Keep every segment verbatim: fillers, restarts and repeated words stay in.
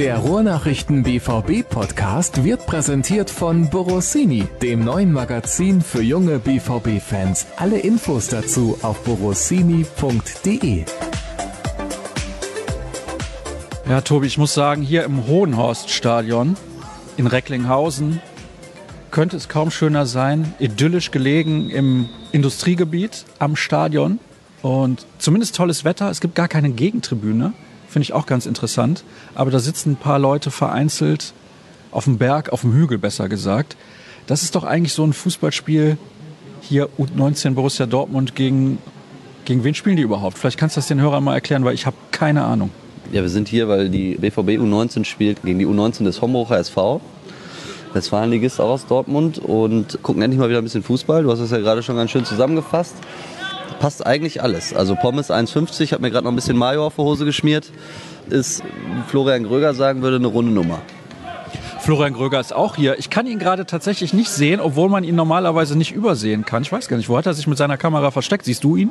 Der Ruhrnachrichten B V B-Podcast wird präsentiert von Borossini, dem neuen Magazin für junge B V B-Fans. Alle Infos dazu auf borossini punkt de. Ja, Tobi, ich muss sagen, hier im Hohenhorst-Stadion in Recklinghausen könnte es kaum schöner sein. Idyllisch gelegen im Industriegebiet am Stadion und zumindest tolles Wetter. Es gibt gar keine Gegentribüne. Finde ich auch ganz interessant. Aber da sitzen ein paar Leute vereinzelt auf dem Berg, auf dem Hügel besser gesagt. Das ist doch eigentlich so ein Fußballspiel hier U neunzehn Borussia Dortmund gegen, gegen wen spielen die überhaupt? Vielleicht kannst du das den Hörern mal erklären, weil ich habe keine Ahnung. Ja, wir sind hier, weil die B V B U neunzehn spielt gegen die U neunzehn des Hombrucher S V. Westfalenligist auch aus Dortmund und gucken endlich mal wieder ein bisschen Fußball. Du hast das ja gerade schon ganz schön zusammengefasst. Passt eigentlich alles. Also Pommes eins fünfzig, habe mir gerade noch ein bisschen Mayo auf die Hose geschmiert. Ist, Florian Gröger sagen würde, eine runde Nummer. Florian Gröger ist auch hier. Ich kann ihn gerade tatsächlich nicht sehen, obwohl man ihn normalerweise nicht übersehen kann. Ich weiß gar nicht, wo hat er sich mit seiner Kamera versteckt? Siehst du ihn?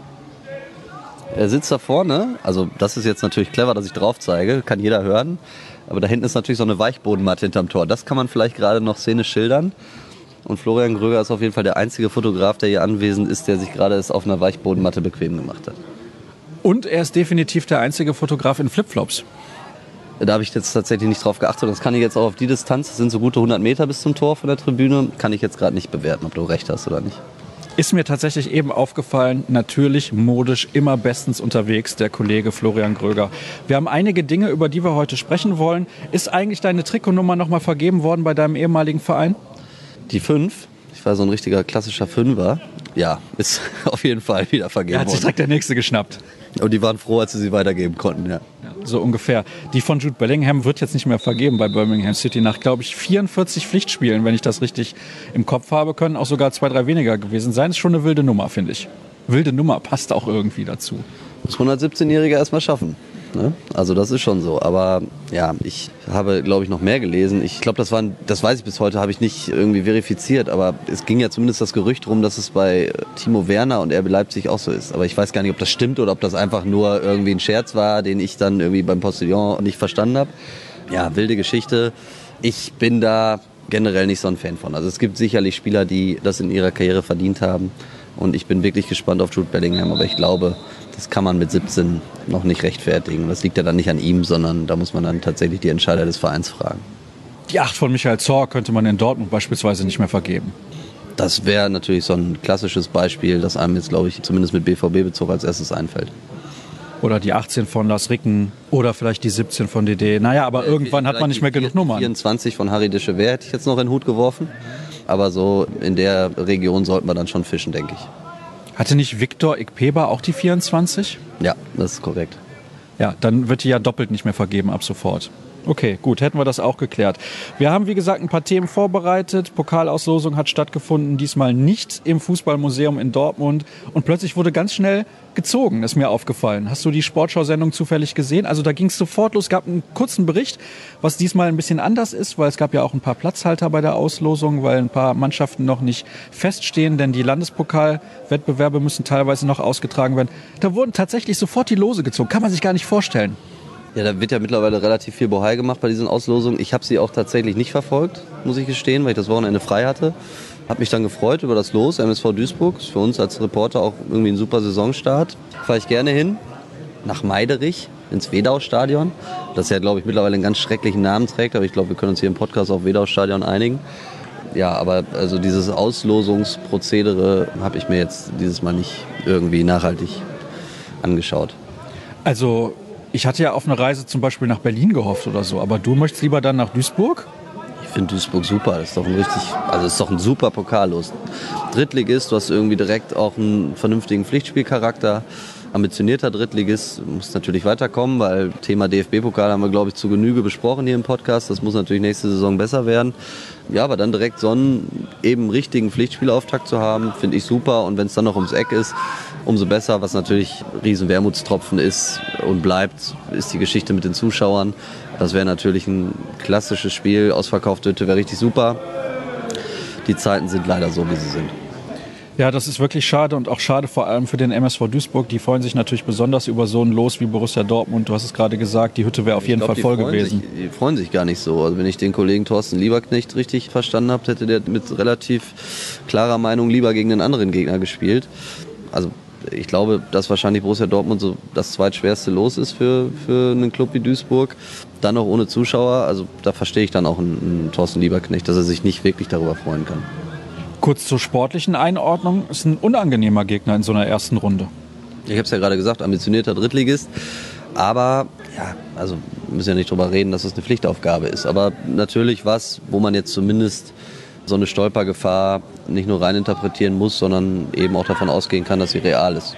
Er sitzt da vorne. Also das ist jetzt natürlich clever, dass ich drauf zeige. Kann jeder hören. Aber da hinten ist natürlich so eine Weichbodenmatte hinterm Tor. Das kann man vielleicht gerade noch szenisch schildern. Und Florian Gröger ist auf jeden Fall der einzige Fotograf, der hier anwesend ist, der sich gerade auf einer Weichbodenmatte bequem gemacht hat. Und er ist definitiv der einzige Fotograf in Flipflops. Da habe ich jetzt tatsächlich nicht drauf geachtet. Das kann ich jetzt auch auf die Distanz, das sind so gute hundert Meter bis zum Tor von der Tribüne, kann ich jetzt gerade nicht bewerten, ob du recht hast oder nicht. Ist mir tatsächlich eben aufgefallen, natürlich modisch immer bestens unterwegs, der Kollege Florian Gröger. Wir haben einige Dinge, über die wir heute sprechen wollen. Ist eigentlich deine Trikotnummer nochmal vergeben worden bei deinem ehemaligen Verein? Die fünf, ich war so ein richtiger klassischer Fünfer, ja, ist auf jeden Fall wieder vergeben worden. Er hat sich direkt der nächste geschnappt. Und die waren froh, als sie sie weitergeben konnten, ja. Ja, so ungefähr. Die von Jude Bellingham wird jetzt nicht mehr vergeben bei Birmingham City nach, glaube ich, vierundvierzig Pflichtspielen, wenn ich das richtig im Kopf habe, können auch sogar zwei, drei weniger gewesen sein. Ist schon eine wilde Nummer, finde ich. Wilde Nummer passt auch irgendwie dazu. Muss hundertsiebzehnjähriger erstmal schaffen. Ne? Also das ist schon so. Aber ja, ich habe, glaube ich, noch mehr gelesen. Ich glaube, das war, das weiß ich bis heute, habe ich nicht irgendwie verifiziert. Aber es ging ja zumindest das Gerücht rum, dass es bei Timo Werner und R B Leipzig auch so ist. Aber ich weiß gar nicht, ob das stimmt oder ob das einfach nur irgendwie ein Scherz war, den ich dann irgendwie beim Postillon nicht verstanden habe. Ja, wilde Geschichte. Ich bin da generell nicht so ein Fan von. Also es gibt sicherlich Spieler, die das in ihrer Karriere verdient haben. Und ich bin wirklich gespannt auf Jude Bellingham. Aber ich glaube, das kann man mit siebzehn noch nicht rechtfertigen. Das liegt ja dann nicht an ihm, sondern da muss man dann tatsächlich die Entscheider des Vereins fragen. Die acht von Michael Zorc könnte man in Dortmund beispielsweise nicht mehr vergeben. Das wäre natürlich so ein klassisches Beispiel, das einem jetzt, glaube ich, zumindest mit B V B-Bezug als erstes einfällt. Oder die achtzehn von Lars Ricken oder vielleicht die siebzehn von D D. Naja, aber irgendwann hat man nicht mehr genug Nummern. vierundzwanzig von Harry de Chever hätte ich jetzt noch in den Hut geworfen. Aber so in der Region sollten wir dann schon fischen, denke ich. Hatte nicht Viktor Ikpeba auch die vierundzwanzig? Ja, das ist korrekt. Ja, dann wird die ja doppelt nicht mehr vergeben ab sofort. Okay, gut, hätten wir das auch geklärt. Wir haben, wie gesagt, ein paar Themen vorbereitet. Pokalauslosung hat stattgefunden, diesmal nicht im Fußballmuseum in Dortmund. Und plötzlich wurde ganz schnell gezogen, ist mir aufgefallen. Hast du die Sportschau-Sendung zufällig gesehen? Also da ging es sofort los, gab einen kurzen Bericht, was diesmal ein bisschen anders ist, weil es gab ja auch ein paar Platzhalter bei der Auslosung, weil ein paar Mannschaften noch nicht feststehen, denn die Landespokalwettbewerbe müssen teilweise noch ausgetragen werden. Da wurden tatsächlich sofort die Lose gezogen, kann man sich gar nicht vorstellen. Ja, da wird ja mittlerweile relativ viel Bohai gemacht bei diesen Auslosungen. Ich habe sie auch tatsächlich nicht verfolgt, muss ich gestehen, weil ich das Wochenende frei hatte. Habe mich dann gefreut über das Los, M S V Duisburg. Ist für uns als Reporter auch irgendwie ein super Saisonstart. Fahre ich gerne hin, nach Meiderich, ins Wedau-Stadion. Das ja, glaube ich, mittlerweile einen ganz schrecklichen Namen trägt, aber ich glaube, wir können uns hier im Podcast auf Wedau-Stadion einigen. Ja, aber also dieses Auslosungsprozedere habe ich mir jetzt dieses Mal nicht irgendwie nachhaltig angeschaut. Also ich hatte ja auf eine Reise zum Beispiel nach Berlin gehofft oder so, aber du möchtest lieber dann nach Duisburg? Ich finde Duisburg super, das ist doch ein richtig, also ist doch ein super Pokallos. Drittligist, du hast irgendwie direkt auch einen vernünftigen Pflichtspielcharakter. Ambitionierter Drittligist, muss natürlich weiterkommen, weil Thema D F B-Pokal haben wir, glaube ich, zu Genüge besprochen hier im Podcast. Das muss natürlich nächste Saison besser werden. Ja, aber dann direkt so einen eben richtigen Pflichtspielauftakt zu haben, finde ich super. Und wenn es dann noch ums Eck ist, umso besser. Was natürlich ein riesen Wermutstropfen ist und bleibt, ist die Geschichte mit den Zuschauern. Das wäre natürlich ein klassisches Spiel. Ausverkaufte Hütte wäre richtig super. Die Zeiten sind leider so, wie sie sind. Ja, das ist wirklich schade und auch schade vor allem für den M S V Duisburg. Die freuen sich natürlich besonders über so ein Los wie Borussia Dortmund. Du hast es gerade gesagt, die Hütte wäre auf jeden glaub, Fall voll gewesen. Sich, die freuen sich gar nicht so. Also wenn ich den Kollegen Thorsten Lieberknecht richtig verstanden habe, hätte der mit relativ klarer Meinung lieber gegen einen anderen Gegner gespielt. Also ich glaube, dass wahrscheinlich Borussia Dortmund so das zweitschwerste Los ist für, für einen Club wie Duisburg. Dann auch ohne Zuschauer. Also da verstehe ich dann auch einen, einen Thorsten Lieberknecht, dass er sich nicht wirklich darüber freuen kann. Kurz zur sportlichen Einordnung, ist ein unangenehmer Gegner in so einer ersten Runde. Ich habe es ja gerade gesagt, ambitionierter Drittligist. Aber, ja, also wir müssen ja nicht drüber reden, dass es eine Pflichtaufgabe ist. Aber natürlich was, wo man jetzt zumindest so eine Stolpergefahr nicht nur reininterpretieren muss, sondern eben auch davon ausgehen kann, dass sie real ist.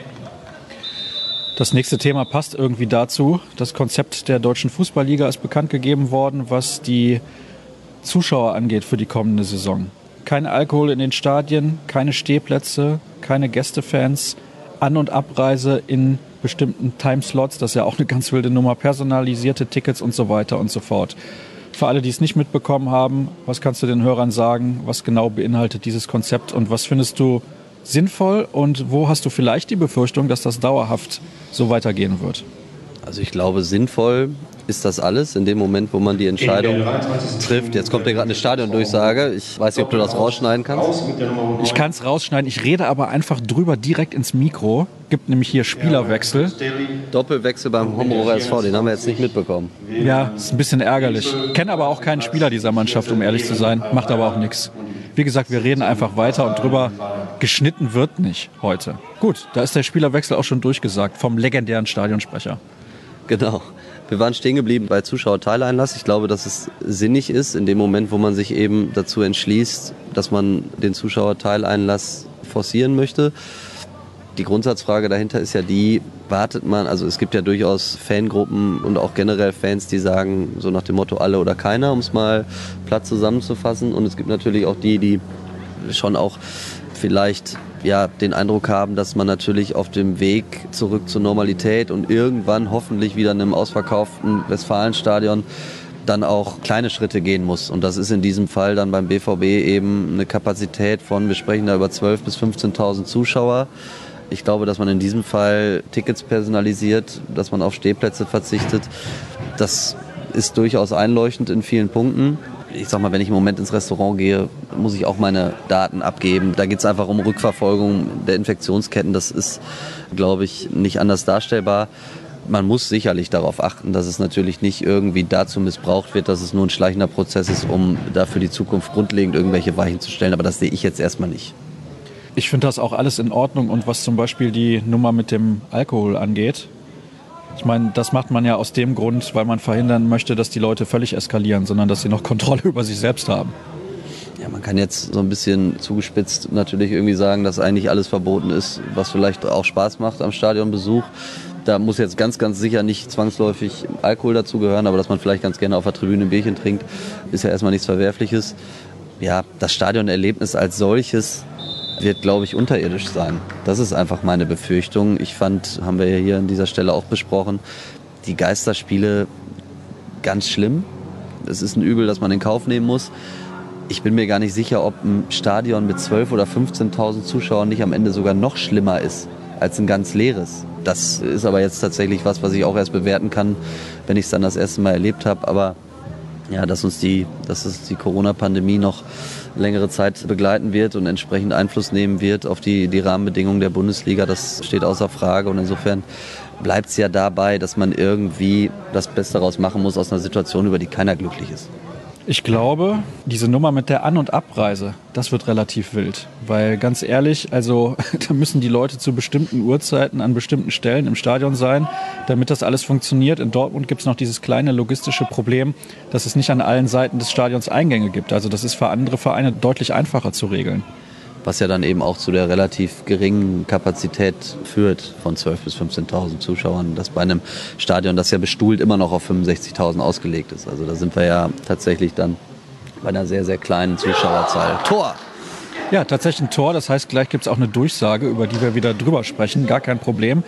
Das nächste Thema passt irgendwie dazu. Das Konzept der Deutschen Fußballliga ist bekannt gegeben worden, was die Zuschauer angeht für die kommende Saison. Kein Alkohol in den Stadien, keine Stehplätze, keine Gästefans, An- und Abreise in bestimmten Timeslots, das ist ja auch eine ganz wilde Nummer, personalisierte Tickets und so weiter und so fort. Für alle, die es nicht mitbekommen haben, was kannst du den Hörern sagen, was genau beinhaltet dieses Konzept und was findest du sinnvoll und wo hast du vielleicht die Befürchtung, dass das dauerhaft so weitergehen wird? Also ich glaube, sinnvoll ist das alles in dem Moment, wo man die Entscheidung trifft. Jetzt kommt ja gerade eine Stadiondurchsage. Ich weiß nicht, ob du das rausschneiden kannst. Ich kann es rausschneiden. Ich rede aber einfach drüber direkt ins Mikro. Gibt nämlich hier Spielerwechsel. Doppelwechsel beim Homburger S V, den haben wir jetzt nicht mitbekommen. Ja, ist ein bisschen ärgerlich. Kenne aber auch keinen Spieler dieser Mannschaft, um ehrlich zu sein. Macht aber auch nichts. Wie gesagt, wir reden einfach weiter und drüber. Geschnitten wird nicht heute. Gut, da ist der Spielerwechsel auch schon durchgesagt vom legendären Stadionsprecher. Genau. Wir waren stehen geblieben bei Zuschauerteileinlass. Ich glaube, dass es sinnig ist, in dem Moment, wo man sich eben dazu entschließt, dass man den Zuschauerteileinlass forcieren möchte. Die Grundsatzfrage dahinter ist ja die, wartet man, also es gibt ja durchaus Fangruppen und auch generell Fans, die sagen, so nach dem Motto alle oder keiner, um es mal platt zusammenzufassen. Und es gibt natürlich auch die, die schon auch vielleicht ja, den Eindruck haben, dass man natürlich auf dem Weg zurück zur Normalität und irgendwann hoffentlich wieder in einem ausverkauften Westfalenstadion dann auch kleine Schritte gehen muss. Und das ist in diesem Fall dann beim B V B eben eine Kapazität von, wir sprechen da über zwölftausend bis fünfzehntausend Zuschauer. Ich glaube, dass man in diesem Fall Tickets personalisiert, dass man auf Stehplätze verzichtet. Das ist durchaus einleuchtend in vielen Punkten. Ich sag mal, wenn ich im Moment ins Restaurant gehe, muss ich auch meine Daten abgeben. Da geht es einfach um Rückverfolgung der Infektionsketten. Das ist, glaube ich, nicht anders darstellbar. Man muss sicherlich darauf achten, dass es natürlich nicht irgendwie dazu missbraucht wird, dass es nur ein schleichender Prozess ist, um da für die Zukunft grundlegend irgendwelche Weichen zu stellen. Aber das sehe ich jetzt erstmal nicht. Ich finde das auch alles in Ordnung. Und was zum Beispiel die Nummer mit dem Alkohol angeht, ich meine, das macht man ja aus dem Grund, weil man verhindern möchte, dass die Leute völlig eskalieren, sondern dass sie noch Kontrolle über sich selbst haben. Ja, man kann jetzt so ein bisschen zugespitzt natürlich irgendwie sagen, dass eigentlich alles verboten ist, was vielleicht auch Spaß macht am Stadionbesuch. Da muss jetzt ganz, ganz sicher nicht zwangsläufig Alkohol dazugehören, aber dass man vielleicht ganz gerne auf der Tribüne ein Bierchen trinkt, ist ja erstmal nichts Verwerfliches. Ja, das Stadionerlebnis als solches wird, glaube ich, unterirdisch sein. Das ist einfach meine Befürchtung. Ich fand, haben wir ja hier an dieser Stelle auch besprochen, die Geisterspiele ganz schlimm. Es ist ein Übel, das man in Kauf nehmen muss. Ich bin mir gar nicht sicher, ob ein Stadion mit zwölftausend oder fünfzehntausend Zuschauern nicht am Ende sogar noch schlimmer ist als ein ganz leeres. Das ist aber jetzt tatsächlich was, was ich auch erst bewerten kann, wenn ich es dann das erste Mal erlebt habe. Aber ja, dass uns die, dass uns die Corona-Pandemie noch längere Zeit begleiten wird und entsprechend Einfluss nehmen wird auf die, die Rahmenbedingungen der Bundesliga, das steht außer Frage. Und insofern bleibt es ja dabei, dass man irgendwie das Beste daraus machen muss aus einer Situation, über die keiner glücklich ist. Ich glaube, diese Nummer mit der An- und Abreise, das wird relativ wild. Weil ganz ehrlich, also da müssen die Leute zu bestimmten Uhrzeiten an bestimmten Stellen im Stadion sein, damit das alles funktioniert. In Dortmund gibt es noch dieses kleine logistische Problem, dass es nicht an allen Seiten des Stadions Eingänge gibt. Also das ist für andere Vereine deutlich einfacher zu regeln. Was ja dann eben auch zu der relativ geringen Kapazität führt von zwölftausend bis fünfzehntausend Zuschauern, das bei einem Stadion, das ja bestuhlt immer noch auf fünfundsechzigtausend ausgelegt ist. Also da sind wir ja tatsächlich dann bei einer sehr, sehr kleinen Zuschauerzahl. Tor! Ja, tatsächlich ein Tor. Das heißt, gleich gibt es auch eine Durchsage, über die wir wieder drüber sprechen. Gar kein Problem.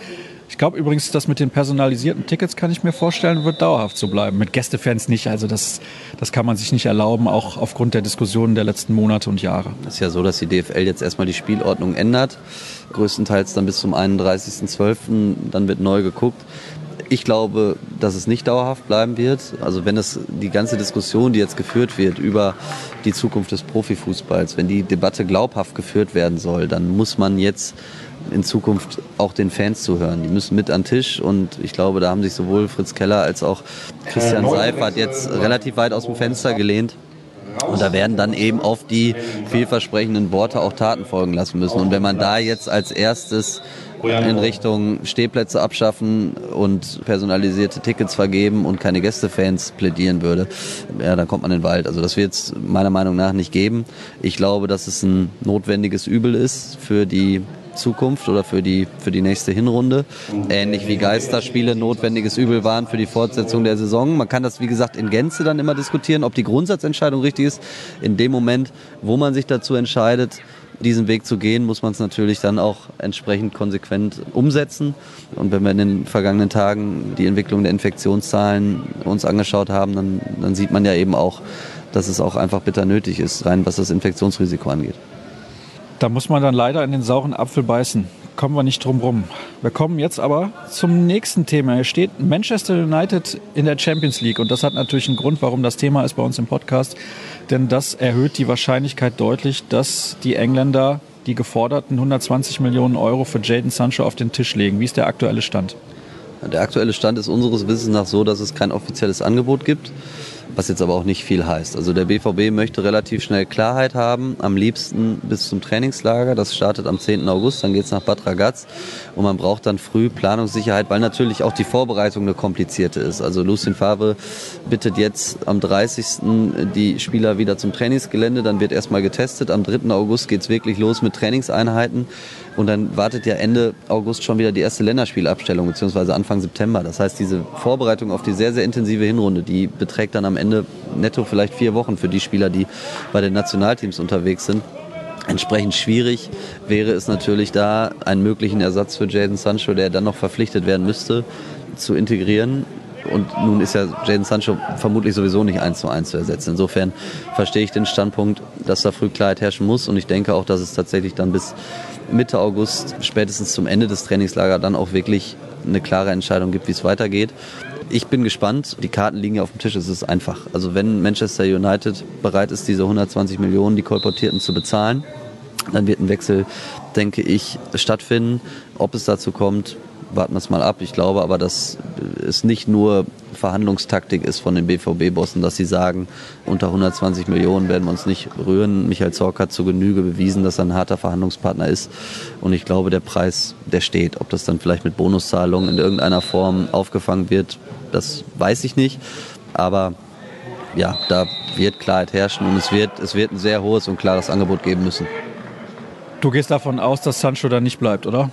Ich glaube übrigens, das mit den personalisierten Tickets kann ich mir vorstellen, wird dauerhaft so bleiben. Mit Gästefans nicht. Also das, das kann man sich nicht erlauben, auch aufgrund der Diskussionen der letzten Monate und Jahre. Es ist ja so, dass die D F L jetzt erstmal die Spielordnung ändert. Größtenteils dann bis zum einunddreißigsten zwölften Dann wird neu geguckt. Ich glaube, dass es nicht dauerhaft bleiben wird. Also wenn es die ganze Diskussion, die jetzt geführt wird über die Zukunft des Profifußballs, wenn die Debatte glaubhaft geführt werden soll, dann muss man jetzt in Zukunft auch den Fans zuhören. Die müssen mit an den Tisch und ich glaube, da haben sich sowohl Fritz Keller als auch Christian Seifert jetzt relativ weit aus dem Fenster gelehnt. Und da werden dann eben auf die vielversprechenden Worte auch Taten folgen lassen müssen. Und wenn man da jetzt als erstes in Richtung Stehplätze abschaffen und personalisierte Tickets vergeben und keine Gästefans plädieren würde, ja, dann kommt man in den Wald. Also das wird es meiner Meinung nach nicht geben. Ich glaube, dass es ein notwendiges Übel ist für die Zukunft oder für die, für die nächste Hinrunde. Ähnlich wie Geisterspiele notwendiges Übel waren für die Fortsetzung der Saison. Man kann das, wie gesagt, in Gänze dann immer diskutieren, ob die Grundsatzentscheidung richtig ist. In dem Moment, wo man sich dazu entscheidet, diesen Weg zu gehen, muss man es natürlich dann auch entsprechend konsequent umsetzen. Und wenn wir in den vergangenen Tagen die Entwicklung der Infektionszahlen uns angeschaut haben, dann, dann sieht man ja eben auch, dass es auch einfach bitter nötig ist, rein was das Infektionsrisiko angeht. Da muss man dann leider in den sauren Apfel beißen. Kommen wir nicht drum rum. Wir kommen jetzt aber zum nächsten Thema. Hier steht Manchester United in der Champions League. Und das hat natürlich einen Grund, warum das Thema ist bei uns im Podcast. Denn das erhöht die Wahrscheinlichkeit deutlich, dass die Engländer die geforderten hundertzwanzig Millionen Euro für Jadon Sancho auf den Tisch legen. Wie ist der aktuelle Stand? Der aktuelle Stand ist unseres Wissens nach so, dass es kein offizielles Angebot gibt, was jetzt aber auch nicht viel heißt. Also der B V B möchte relativ schnell Klarheit haben, am liebsten bis zum Trainingslager. Das startet am zehnten August, dann geht es nach Bad Ragaz und man braucht dann früh Planungssicherheit, weil natürlich auch die Vorbereitung eine komplizierte ist. Also Lucien Favre bittet jetzt am dreißigsten die Spieler wieder zum Trainingsgelände, dann wird erstmal getestet. Am dritten August geht es wirklich los mit Trainingseinheiten und dann wartet ja Ende August schon wieder die erste Länderspielabstellung, beziehungsweise Anfang September. Das heißt, diese Vorbereitung auf die sehr, sehr intensive Hinrunde, die beträgt dann am Ende netto vielleicht vier Wochen für die Spieler, die bei den Nationalteams unterwegs sind. Entsprechend schwierig wäre es natürlich da, einen möglichen Ersatz für Jadon Sancho, der dann noch verpflichtet werden müsste, zu integrieren. Und nun ist ja Jadon Sancho vermutlich sowieso nicht eins zu eins zu ersetzen. Insofern verstehe ich den Standpunkt, dass da früh Klarheit herrschen muss. Und ich denke auch, dass es tatsächlich dann bis Mitte August, spätestens zum Ende des Trainingslagers, dann auch wirklich eine klare Entscheidung gibt, wie es weitergeht. Ich bin gespannt. Die Karten liegen ja auf dem Tisch. Es ist einfach. Also wenn Manchester United bereit ist, diese hundertzwanzig Millionen, die Kolportierten, zu bezahlen, dann wird ein Wechsel, denke ich, stattfinden. Ob es dazu kommt, warten wir es mal ab. Ich glaube aber, dass es nicht nur Verhandlungstaktik ist von den B V B-Bossen, dass sie sagen, unter hundertzwanzig Millionen werden wir uns nicht rühren. Michael Zorc hat zur Genüge bewiesen, dass er ein harter Verhandlungspartner ist. Und ich glaube, der Preis, der steht. Ob das dann vielleicht mit Bonuszahlungen in irgendeiner Form aufgefangen wird, das weiß ich nicht. Aber ja, da wird Klarheit herrschen und es wird, es wird ein sehr hohes und klares Angebot geben müssen. Du gehst davon aus, dass Sancho dann nicht bleibt, oder?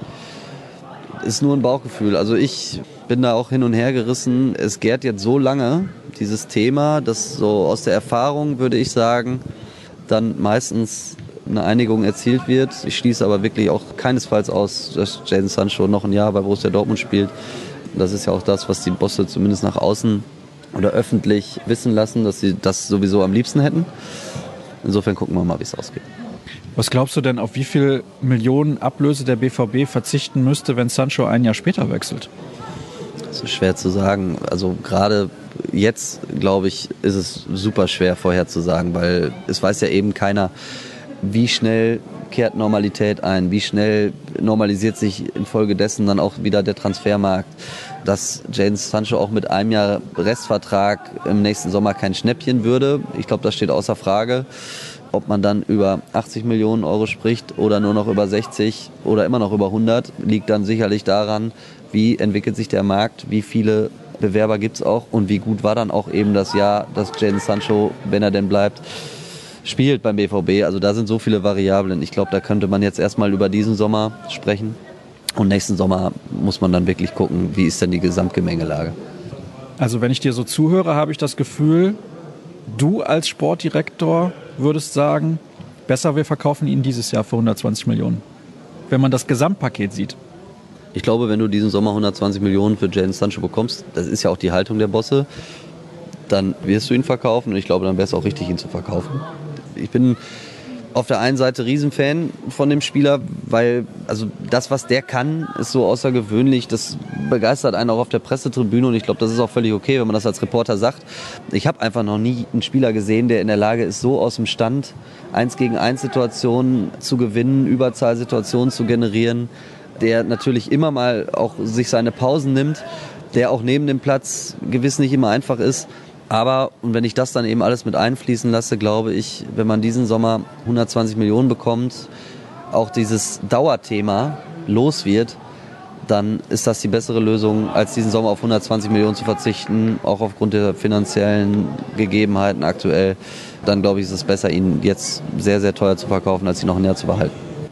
Ist nur ein Bauchgefühl. Also ich bin da auch hin und her gerissen. Es gärt jetzt so lange, dieses Thema, dass so aus der Erfahrung, würde ich sagen, dann meistens eine Einigung erzielt wird. Ich schließe aber wirklich auch keinesfalls aus, dass Jadon Sancho noch ein Jahr bei Borussia Dortmund spielt. Das ist ja auch das, was die Bosse zumindest nach außen oder öffentlich wissen lassen, dass sie das sowieso am liebsten hätten. Insofern gucken wir mal, wie es ausgeht. Was glaubst du denn, auf wie viel Millionen Ablöse der B V B verzichten müsste, wenn Sancho ein Jahr später wechselt? Das ist schwer zu sagen. Also gerade jetzt, glaube ich, ist es super schwer vorherzusagen, weil es weiß ja eben keiner, wie schnell kehrt Normalität ein, wie schnell normalisiert sich infolgedessen dann auch wieder der Transfermarkt. Dass Jadon Sancho auch mit einem Jahr Restvertrag im nächsten Sommer kein Schnäppchen würde, ich glaube, das steht außer Frage. Ob man dann über achtzig Millionen Euro spricht oder nur noch über sechzig oder immer noch über hundert, liegt dann sicherlich daran, wie entwickelt sich der Markt, wie viele Bewerber gibt es auch und wie gut war dann auch eben das Jahr, dass Jadon Sancho, wenn er denn bleibt, spielt beim B V B. Also da sind so viele Variablen. Ich glaube, da könnte man jetzt erstmal über diesen Sommer sprechen und nächsten Sommer muss man dann wirklich gucken, wie ist denn die Gesamtgemengelage. Also wenn ich dir so zuhöre, habe ich das Gefühl, du als Sportdirektor würdest sagen, besser wir verkaufen ihn dieses Jahr für hundertzwanzig Millionen. Wenn man das Gesamtpaket sieht. Ich glaube, wenn du diesen Sommer hundertzwanzig Millionen für Jadon Sancho bekommst, das ist ja auch die Haltung der Bosse, dann wirst du ihn verkaufen und ich glaube, dann wäre es auch richtig, ihn zu verkaufen. Ich bin auf der einen Seite Riesenfan von dem Spieler, weil also das, was der kann, ist so außergewöhnlich. Das begeistert einen auch auf der Pressetribüne und ich glaube, das ist auch völlig okay, wenn man das als Reporter sagt. Ich habe einfach noch nie einen Spieler gesehen, der in der Lage ist, so aus dem Stand eins gegen eins Situationen zu gewinnen, Überzahlsituationen zu generieren, der natürlich immer mal auch sich seine Pausen nimmt, der auch neben dem Platz gewiss nicht immer einfach ist. Aber, und wenn ich das dann eben alles mit einfließen lasse, glaube ich, wenn man diesen Sommer hundertzwanzig Millionen bekommt, auch dieses Dauerthema los wird, dann ist das die bessere Lösung, als diesen Sommer auf hundertzwanzig Millionen zu verzichten, auch aufgrund der finanziellen Gegebenheiten aktuell. Dann glaube ich, ist es besser, ihn jetzt sehr, sehr teuer zu verkaufen, als ihn noch ein Jahr zu behalten.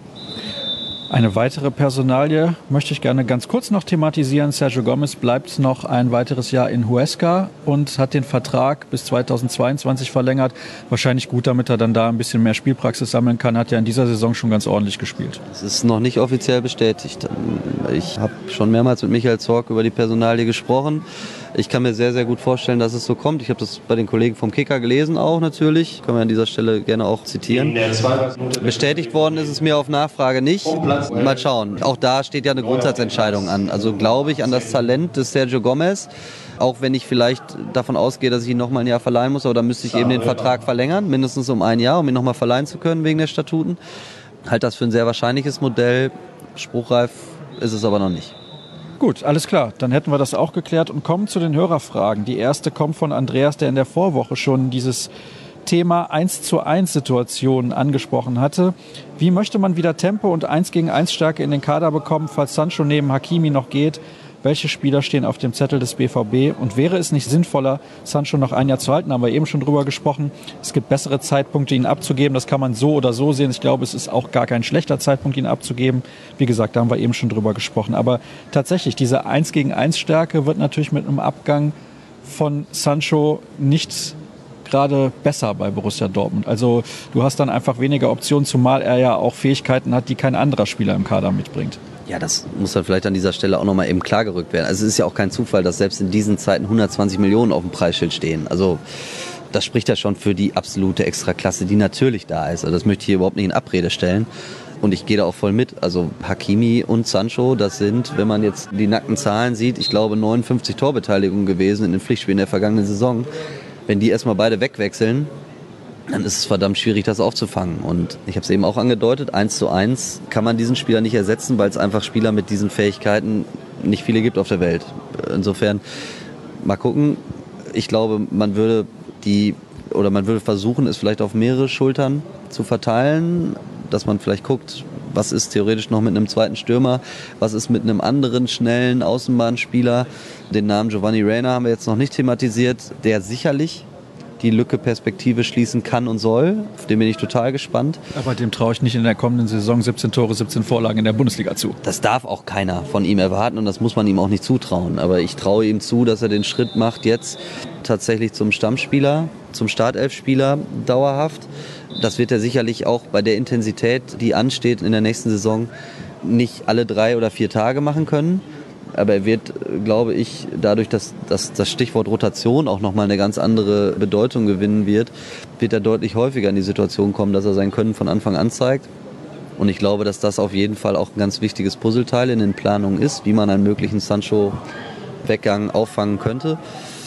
Eine weitere Personalie möchte ich gerne ganz kurz noch thematisieren. Sergio Gomez bleibt noch ein weiteres Jahr in Huesca und hat den Vertrag bis zweitausendzweiundzwanzig verlängert. Wahrscheinlich gut, damit er dann da ein bisschen mehr Spielpraxis sammeln kann. Hat ja in dieser Saison schon ganz ordentlich gespielt. Es ist noch nicht offiziell bestätigt. Ich habe schon mehrmals mit Michael Zorc über die Personalie gesprochen. Ich kann mir sehr, sehr gut vorstellen, dass es so kommt. Ich habe das bei den Kollegen vom Kicker gelesen auch natürlich. Können wir an dieser Stelle gerne auch zitieren. Bestätigt worden ist es mir auf Nachfrage nicht. Mal schauen. Auch da steht ja eine Grundsatzentscheidung an. Also glaube ich an das Talent des Sergio Gomez. Auch wenn ich vielleicht davon ausgehe, dass ich ihn noch mal ein Jahr verleihen muss. Aber dann müsste ich eben den Vertrag verlängern. Mindestens um ein Jahr, um ihn noch mal verleihen zu können wegen der Statuten. Halt das für ein sehr wahrscheinliches Modell. Spruchreif ist es aber noch nicht. Gut, alles klar. Dann hätten wir das auch geklärt und kommen zu den Hörerfragen. Die erste kommt von Andreas, der in der Vorwoche schon dieses Thema eins zu eins Situationen angesprochen hatte. Wie möchte man wieder Tempo und eins gegen eins Stärke in den Kader bekommen, falls Sancho neben Hakimi noch geht? Welche Spieler stehen auf dem Zettel des B V B? Und wäre es nicht sinnvoller, Sancho noch ein Jahr zu halten? Haben wir eben schon drüber gesprochen. Es gibt bessere Zeitpunkte, ihn abzugeben. Das kann man so oder so sehen. Ich glaube, es ist auch gar kein schlechter Zeitpunkt, ihn abzugeben. Wie gesagt, da haben wir eben schon drüber gesprochen. Aber tatsächlich, diese eins gegen eins Stärke wird natürlich mit einem Abgang von Sancho nicht gerade besser bei Borussia Dortmund. Also du hast dann einfach weniger Optionen, zumal er ja auch Fähigkeiten hat, die kein anderer Spieler im Kader mitbringt. Ja, das muss dann vielleicht an dieser Stelle auch nochmal eben klargerückt werden. Also es ist ja auch kein Zufall, dass selbst in diesen Zeiten hundertzwanzig Millionen auf dem Preisschild stehen. Also das spricht ja schon für die absolute Extraklasse, die natürlich da ist. Also das möchte ich hier überhaupt nicht in Abrede stellen. Und ich gehe da auch voll mit. Also Hakimi und Sancho, das sind, wenn man jetzt die nackten Zahlen sieht, ich glaube neunundfünfzig Torbeteiligungen gewesen in den Pflichtspielen der vergangenen Saison. Wenn die erstmal beide wegwechseln, dann ist es verdammt schwierig, das aufzufangen. Und ich habe es eben auch angedeutet, eins zu eins kann man diesen Spieler nicht ersetzen, weil es einfach Spieler mit diesen Fähigkeiten nicht viele gibt auf der Welt. Insofern, mal gucken. Ich glaube, man würde die, oder man würde versuchen, es vielleicht auf mehrere Schultern zu verteilen, dass man vielleicht guckt, was ist theoretisch noch mit einem zweiten Stürmer, was ist mit einem anderen schnellen Außenbahnspieler. Den Namen Giovanni Reyna haben wir jetzt noch nicht thematisiert, der sicherlich die Lücke Perspektive schließen kann und soll. Auf den bin ich total gespannt. Aber dem traue ich nicht in der kommenden Saison siebzehn Tore, siebzehn Vorlagen in der Bundesliga zu. Das darf auch keiner von ihm erwarten und das muss man ihm auch nicht zutrauen. Aber ich traue ihm zu, dass er den Schritt macht jetzt tatsächlich zum Stammspieler, zum Startelfspieler dauerhaft. Das wird er sicherlich auch bei der Intensität, die ansteht in der nächsten Saison, nicht alle drei oder vier Tage machen können. Aber er wird, glaube ich, dadurch, dass, dass das Stichwort Rotation auch nochmal eine ganz andere Bedeutung gewinnen wird, wird er deutlich häufiger in die Situation kommen, dass er sein Können von Anfang an zeigt. Und ich glaube, dass das auf jeden Fall auch ein ganz wichtiges Puzzleteil in den Planungen ist, wie man einen möglichen Sancho-Weggang auffangen könnte.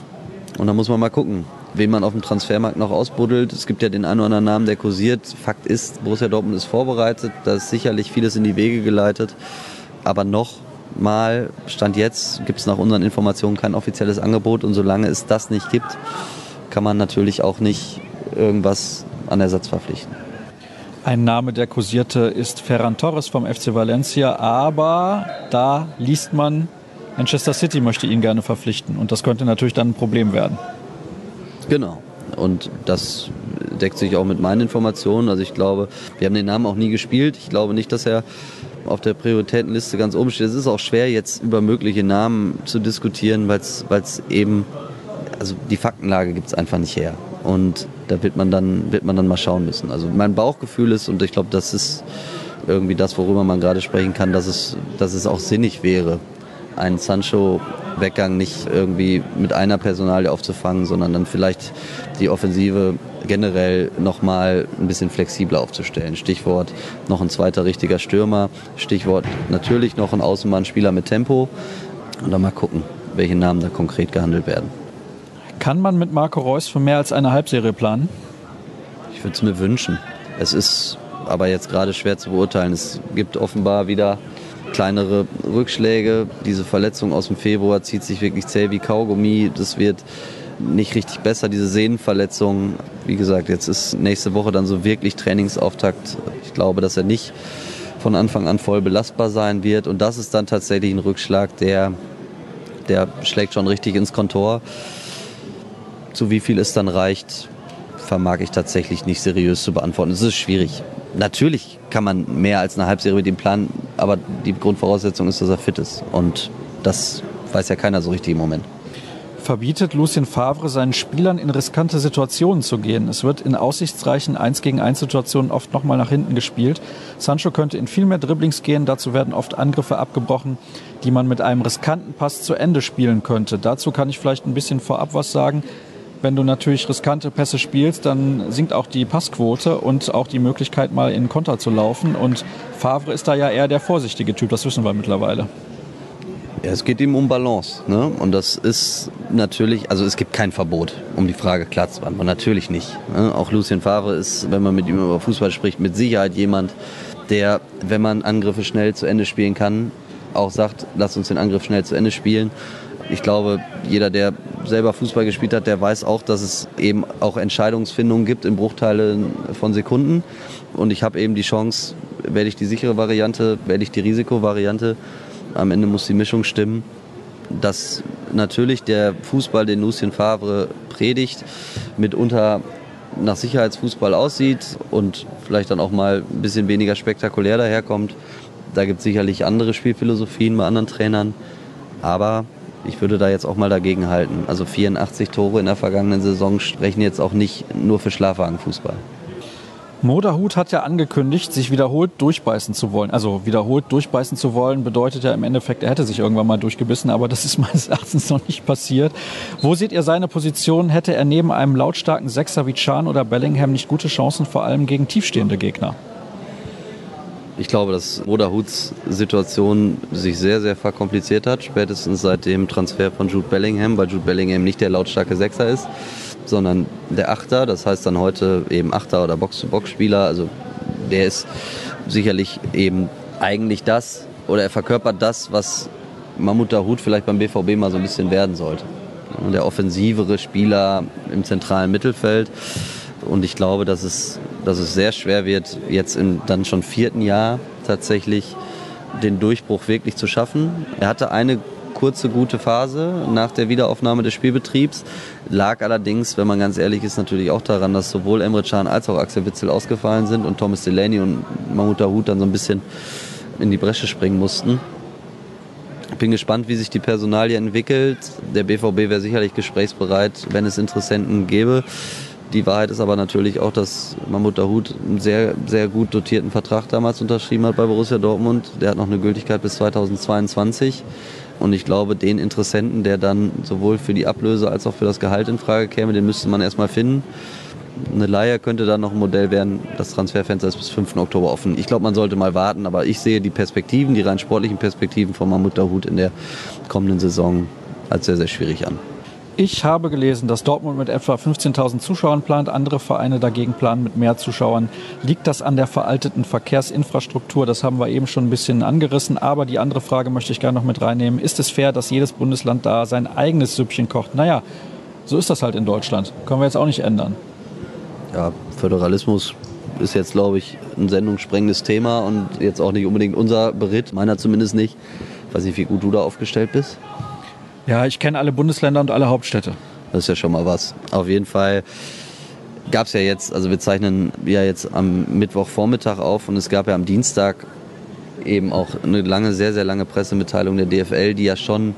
Und da muss man mal gucken, wen man auf dem Transfermarkt noch ausbuddelt. Es gibt ja den einen oder anderen Namen, der kursiert. Fakt ist, Borussia Dortmund ist vorbereitet. Da ist sicherlich vieles in die Wege geleitet. Aber noch mal, Stand jetzt, gibt es nach unseren Informationen kein offizielles Angebot. Und solange es das nicht gibt, kann man natürlich auch nicht irgendwas an Ersatz verpflichten. Ein Name, der kursierte, ist Ferran Torres vom F C Valencia. Aber da liest man, Manchester City möchte ihn gerne verpflichten. Und das könnte natürlich dann ein Problem werden. Genau. Und das deckt sich auch mit meinen Informationen. Also ich glaube, wir haben den Namen auch nie gespielt. Ich glaube nicht, dass er auf der Prioritätenliste ganz oben steht. Es ist auch schwer, jetzt über mögliche Namen zu diskutieren, weil es eben, also die Faktenlage gibt es einfach nicht her. Und da wird man dann, wird man dann mal schauen müssen. Also mein Bauchgefühl ist, und ich glaube, das ist irgendwie das, worüber man gerade sprechen kann, dass es, dass es auch sinnig wäre, einen Sancho-Weggang nicht irgendwie mit einer Personalie aufzufangen, sondern dann vielleicht die Offensive generell nochmal ein bisschen flexibler aufzustellen. Stichwort noch ein zweiter richtiger Stürmer, Stichwort natürlich noch ein Außenbahnspieler mit Tempo und dann mal gucken, welche Namen da konkret gehandelt werden. Kann man mit Marco Reus für mehr als eine Halbserie planen? Ich würde es mir wünschen. Es ist aber jetzt gerade schwer zu beurteilen. Es gibt offenbar wieder kleinere Rückschläge. Diese Verletzung aus dem Februar zieht sich wirklich zäh wie Kaugummi. Das wird nicht richtig besser, diese Sehnenverletzung. Wie gesagt, jetzt ist nächste Woche dann so wirklich Trainingsauftakt. Ich glaube, dass er nicht von Anfang an voll belastbar sein wird. Und das ist dann tatsächlich ein Rückschlag, der, der schlägt schon richtig ins Kontor. Zu wie viel es dann reicht, vermag ich tatsächlich nicht seriös zu beantworten. Es ist schwierig. Natürlich kann man mehr als eine Halbserie mit ihm planen, aber die Grundvoraussetzung ist, dass er fit ist. Und das weiß ja keiner so richtig im Moment. Verbietet Lucien Favre seinen Spielern in riskante Situationen zu gehen. Es wird in aussichtsreichen eins gegen eins Situationen oft nochmal nach hinten gespielt. Sancho könnte in viel mehr Dribblings gehen. Dazu werden oft Angriffe abgebrochen, die man mit einem riskanten Pass zu Ende spielen könnte. Dazu kann ich vielleicht ein bisschen vorab was sagen. Wenn du natürlich riskante Pässe spielst, dann sinkt auch die Passquote und auch die Möglichkeit, mal in Konter zu laufen. Und Favre ist da ja eher der vorsichtige Typ, das wissen wir mittlerweile. Ja, es geht ihm um Balance, ne? Und das ist natürlich, also es gibt kein Verbot, um die Frage klar zu beantworten, natürlich nicht. Ne? Auch Lucien Favre ist, wenn man mit ihm über Fußball spricht, mit Sicherheit jemand, der, wenn man Angriffe schnell zu Ende spielen kann, auch sagt, lass uns den Angriff schnell zu Ende spielen. Ich glaube, jeder, der selber Fußball gespielt hat, der weiß auch, dass es eben auch Entscheidungsfindungen gibt in Bruchteilen von Sekunden. Und ich habe eben die Chance, wähle ich die sichere Variante, wähle ich die Risikovariante. Am Ende muss die Mischung stimmen. Dass natürlich der Fußball, den Lucien Favre predigt, mitunter nach Sicherheitsfußball aussieht und vielleicht dann auch mal ein bisschen weniger spektakulär daherkommt. Da gibt es sicherlich andere Spielphilosophien bei anderen Trainern. Aber ich würde da jetzt auch mal dagegen halten. Also vierundachtzig Tore in der vergangenen Saison sprechen jetzt auch nicht nur für Schlafwagenfußball. Moderhut hat ja angekündigt, sich wiederholt durchbeißen zu wollen. Also wiederholt durchbeißen zu wollen bedeutet ja im Endeffekt, er hätte sich irgendwann mal durchgebissen, aber das ist meines Erachtens noch nicht passiert. Wo seht ihr seine Position? Hätte er neben einem lautstarken Sechser wie Can oder Bellingham nicht gute Chancen, vor allem gegen tiefstehende Gegner? Ich glaube, dass Moderhuts Situation sich sehr, sehr verkompliziert hat, spätestens seit dem Transfer von Jude Bellingham, weil Jude Bellingham nicht der lautstarke Sechser ist, sondern der Achter, das heißt dann heute eben Achter- oder Box-to-Box-Spieler. Also der ist sicherlich eben eigentlich das, oder er verkörpert das, was Mahmoud Dahoud vielleicht beim B V B mal so ein bisschen werden sollte. Der offensivere Spieler im zentralen Mittelfeld. Und ich glaube, dass es, dass es sehr schwer wird, jetzt im dann schon vierten Jahr tatsächlich den Durchbruch wirklich zu schaffen. Er hatte eine kurze, gute Phase nach der Wiederaufnahme des Spielbetriebs, lag allerdings, wenn man ganz ehrlich ist, natürlich auch daran, dass sowohl Emre Can als auch Axel Witsel ausgefallen sind und Thomas Delaney und Mahmoud Dahoud dann so ein bisschen in die Bresche springen mussten. Ich bin gespannt, wie sich die Personalie entwickelt. Der B V B wäre sicherlich gesprächsbereit, wenn es Interessenten gäbe. Die Wahrheit ist aber natürlich auch, dass Mahmoud Dahoud einen sehr, sehr gut dotierten Vertrag damals unterschrieben hat bei Borussia Dortmund. Der hat noch eine Gültigkeit bis zweitausendzweiundzwanzig. Und ich glaube, den Interessenten, der dann sowohl für die Ablöse als auch für das Gehalt in Frage käme, den müsste man erstmal finden. Eine Leihe könnte dann noch ein Modell werden. Das Transferfenster ist bis fünften Oktober offen. Ich glaube, man sollte mal warten, aber ich sehe die Perspektiven, die rein sportlichen Perspektiven von Mahmoud Dahoud in der kommenden Saison als sehr, sehr schwierig an. Ich habe gelesen, dass Dortmund mit etwa fünfzehntausend Zuschauern plant, andere Vereine dagegen planen mit mehr Zuschauern. Liegt das an der veralteten Verkehrsinfrastruktur? Das haben wir eben schon ein bisschen angerissen. Aber die andere Frage möchte ich gerne noch mit reinnehmen. Ist es fair, dass jedes Bundesland da sein eigenes Süppchen kocht? Naja, so ist das halt in Deutschland. Können wir jetzt auch nicht ändern. Ja, Föderalismus ist jetzt, glaube ich, ein sendungssprengendes Thema und jetzt auch nicht unbedingt unser Beritt, meiner zumindest nicht. Ich weiß nicht, wie gut du da aufgestellt bist. Ja, ich kenne alle Bundesländer und alle Hauptstädte. Das ist ja schon mal was. Auf jeden Fall gab es ja jetzt, also wir zeichnen ja jetzt am Mittwochvormittag auf und es gab ja am Dienstag eben auch eine lange, sehr, sehr lange Pressemitteilung der D F L, die ja schon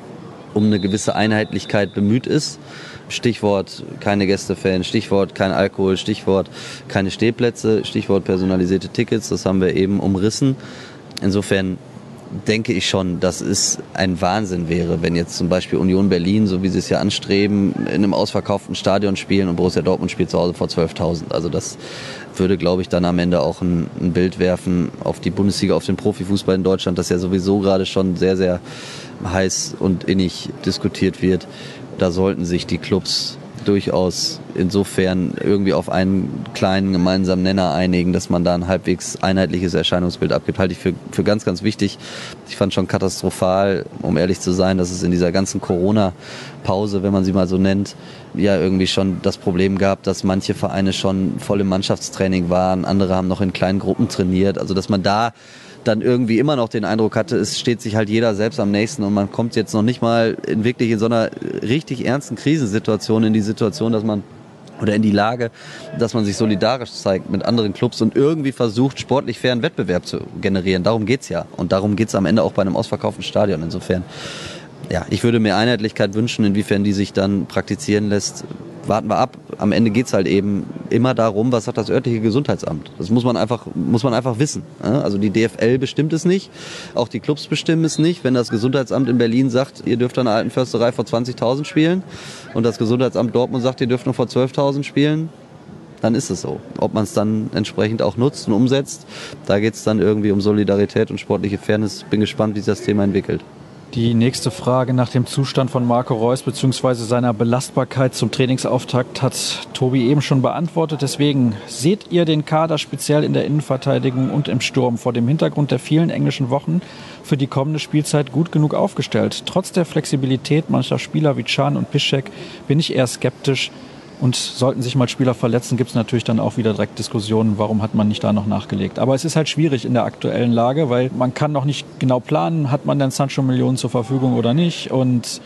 um eine gewisse Einheitlichkeit bemüht ist. Stichwort keine Gästefans, Stichwort kein Alkohol, Stichwort keine Stehplätze, Stichwort personalisierte Tickets, das haben wir eben umrissen. Insofern denke ich schon, dass es ein Wahnsinn wäre, wenn jetzt zum Beispiel Union Berlin, so wie sie es ja anstreben, in einem ausverkauften Stadion spielen und Borussia Dortmund spielt zu Hause vor zwölftausend. Also das würde, glaube ich, dann am Ende auch ein, ein Bild werfen auf die Bundesliga, auf den Profifußball in Deutschland, das ja sowieso gerade schon sehr, sehr heiß und innig diskutiert wird. Da sollten sich die Clubs durchaus insofern irgendwie auf einen kleinen gemeinsamen Nenner einigen, dass man da ein halbwegs einheitliches Erscheinungsbild abgibt, halte ich für, für ganz, ganz wichtig. Ich fand schon katastrophal, um ehrlich zu sein, dass es in dieser ganzen Corona-Pause, wenn man sie mal so nennt, ja irgendwie schon das Problem gab, dass manche Vereine schon voll im Mannschaftstraining waren, andere haben noch in kleinen Gruppen trainiert, also dass man da dann irgendwie immer noch den Eindruck hatte, es steht sich halt jeder selbst am nächsten und man kommt jetzt noch nicht mal in wirklich in so einer richtig ernsten Krisensituation in die Situation, dass man oder in die Lage, dass man sich solidarisch zeigt mit anderen Clubs und irgendwie versucht, sportlich fairen Wettbewerb zu generieren. Darum geht's ja. Und darum geht's am Ende auch bei einem ausverkauften Stadion. Insofern, ja, ich würde mir Einheitlichkeit wünschen, inwiefern die sich dann praktizieren lässt. Warten wir ab. Am Ende geht's halt eben immer darum, was sagt das örtliche Gesundheitsamt. Das muss man einfach, muss man einfach wissen. Also die D F L bestimmt es nicht, auch die Clubs bestimmen es nicht. Wenn das Gesundheitsamt in Berlin sagt, ihr dürft an der Alten Försterei vor zwanzigtausend spielen und das Gesundheitsamt Dortmund sagt, ihr dürft nur vor zwölftausend spielen, dann ist es so. Ob man es dann entsprechend auch nutzt und umsetzt, da geht's dann irgendwie um Solidarität und sportliche Fairness. Bin gespannt, wie sich das Thema entwickelt. Die nächste Frage nach dem Zustand von Marco Reus bzw. seiner Belastbarkeit zum Trainingsauftakt hat Tobi eben schon beantwortet. Deswegen seht ihr den Kader speziell in der Innenverteidigung und im Sturm vor dem Hintergrund der vielen englischen Wochen für die kommende Spielzeit gut genug aufgestellt. Trotz der Flexibilität mancher Spieler wie Can und Piszczek bin ich eher skeptisch. Und sollten sich mal Spieler verletzen, gibt es natürlich dann auch wieder direkt Diskussionen, warum hat man nicht da noch nachgelegt. Aber es ist halt schwierig in der aktuellen Lage, weil man kann noch nicht genau planen, hat man denn Sancho-Millionen zur Verfügung oder nicht. Und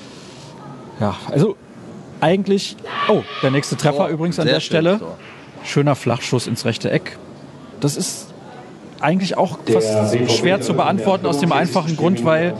ja, also eigentlich, oh, der nächste Treffer oh, übrigens an der Stelle. Schöner Flachschuss ins rechte Eck. Das ist eigentlich auch fast schwer zu beantworten aus dem einfachen Grund, weil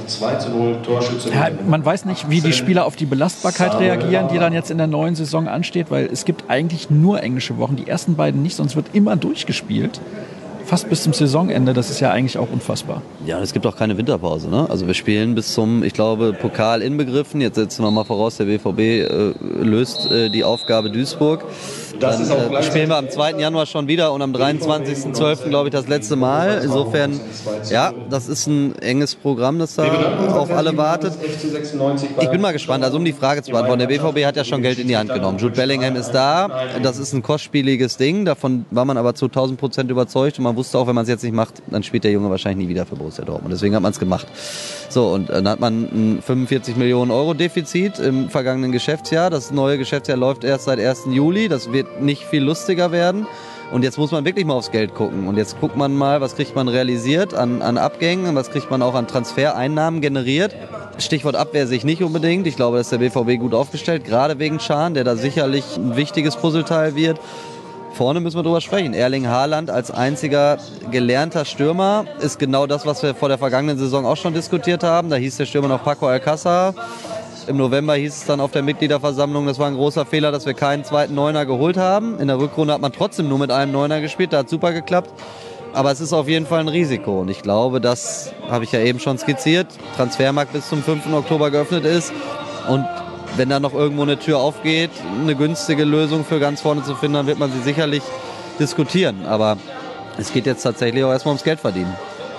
ja, man weiß nicht, wie die Spieler auf die Belastbarkeit reagieren, die dann jetzt in der neuen Saison ansteht, weil es gibt eigentlich nur englische Wochen, die ersten beiden nicht, sonst wird immer durchgespielt. Fast bis zum Saisonende, das ist ja eigentlich auch unfassbar. Ja, es gibt auch keine Winterpause, ne? Also wir spielen bis zum, ich glaube, Pokal inbegriffen. Jetzt setzen wir mal voraus, der B V B äh, löst äh, die Aufgabe Duisburg. Dann äh, spielen wir am zweiten Januar schon wieder und am dreiundzwanzigsten zwölften glaube ich das letzte Mal. Insofern, ja, das ist ein enges Programm, das da auf alle wartet. Ich bin mal gespannt, also um die Frage zu beantworten. Der B V B hat ja schon Geld in die Hand genommen. Jude Bellingham ist da. Das ist ein kostspieliges Ding. Davon war man aber zu tausend Prozent überzeugt und man wusste auch, wenn man es jetzt nicht macht, dann spielt der Junge wahrscheinlich nie wieder für Borussia Dortmund. Deswegen hat man es gemacht. So, und dann hat man ein fünfundvierzig Millionen Euro Defizit im vergangenen Geschäftsjahr. Das neue Geschäftsjahr läuft erst seit ersten Juli. Das wird nicht viel lustiger werden. Und jetzt muss man wirklich mal aufs Geld gucken. Und jetzt guckt man mal, was kriegt man realisiert an, an Abgängen, was kriegt man auch an Transfereinnahmen generiert. Stichwort Abwehr sehe ich nicht unbedingt. Ich glaube, dass der B V B gut aufgestellt, gerade wegen Can, der da sicherlich ein wichtiges Puzzleteil wird. Vorne müssen wir drüber sprechen. Erling Haaland als einziger gelernter Stürmer ist genau das, was wir vor der vergangenen Saison auch schon diskutiert haben. Da hieß der Stürmer noch Paco Alcázar. Im November hieß es dann auf der Mitgliederversammlung, das war ein großer Fehler, dass wir keinen zweiten Neuner geholt haben. In der Rückrunde hat man trotzdem nur mit einem Neuner gespielt, da hat super geklappt. Aber es ist auf jeden Fall ein Risiko. Und ich glaube, das habe ich ja eben schon skizziert. Transfermarkt bis zum fünften Oktober geöffnet ist. Und wenn da noch irgendwo eine Tür aufgeht, eine günstige Lösung für ganz vorne zu finden, dann wird man sie sicherlich diskutieren. Aber es geht jetzt tatsächlich auch erstmal ums Geld verdienen.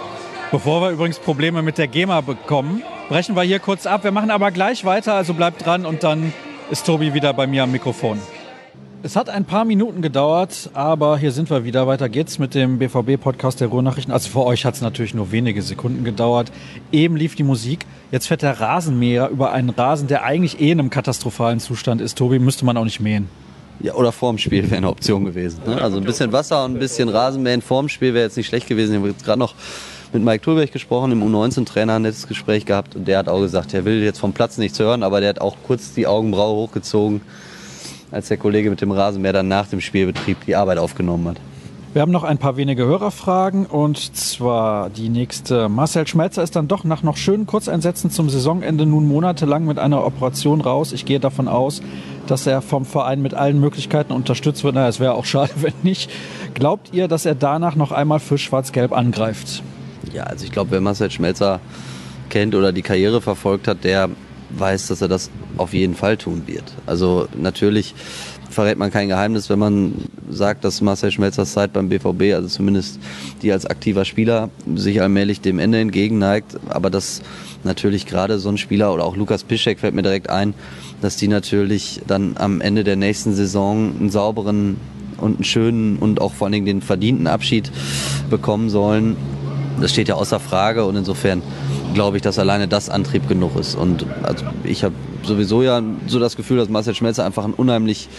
Bevor wir übrigens Probleme mit der GEMA bekommen, brechen wir hier kurz ab. Wir machen aber gleich weiter, also bleibt dran und dann ist Tobi wieder bei mir am Mikrofon. Es hat ein paar Minuten gedauert, aber hier sind wir wieder. Weiter geht's mit dem B V B-Podcast der Ruhrnachrichten. Also für euch hat es natürlich nur wenige Sekunden gedauert. Eben lief die Musik. Jetzt fährt der Rasenmäher über einen Rasen, der eigentlich eh in einem katastrophalen Zustand ist. Tobi, müsste man auch nicht mähen. Ja, oder vorm Spiel wäre eine Option gewesen. Ne? Also ein bisschen Wasser und ein bisschen Rasenmähen vorm Spiel wäre jetzt nicht schlecht gewesen. Ich habe jetzt gerade noch mit Mike Thulberg gesprochen, im U neunzehn-Trainer, ein nettes Gespräch gehabt. Und der hat auch gesagt, er will jetzt vom Platz nichts hören, aber der hat auch kurz die Augenbraue hochgezogen, als der Kollege mit dem Rasenmäher dann nach dem Spielbetrieb die Arbeit aufgenommen hat. Wir haben noch ein paar wenige Hörerfragen und zwar die nächste. Marcel Schmelzer ist dann doch nach noch schönen Kurzeinsätzen zum Saisonende nun monatelang mit einer Operation raus. Ich gehe davon aus, dass er vom Verein mit allen Möglichkeiten unterstützt wird. Na, es wäre auch schade, wenn nicht. Glaubt ihr, dass er danach noch einmal für Schwarz-Gelb angreift? Ja, also ich glaube, wer Marcel Schmelzer kennt oder die Karriere verfolgt hat, der weiß, dass er das auf jeden Fall tun wird. Also natürlich verrät man kein Geheimnis, wenn man sagt, dass Marcel Schmelzers Zeit beim B V B, also zumindest die als aktiver Spieler, sich allmählich dem Ende entgegenneigt. Aber dass natürlich gerade so ein Spieler oder auch Lukas Piszczek fällt mir direkt ein, dass die natürlich dann am Ende der nächsten Saison einen sauberen und einen schönen und auch vor allen Dingen den verdienten Abschied bekommen sollen. Das steht ja außer Frage und insofern glaube ich, dass alleine das Antrieb genug ist. Und also ich habe sowieso ja so das Gefühl, dass Marcel Schmelzer einfach ein unheimlich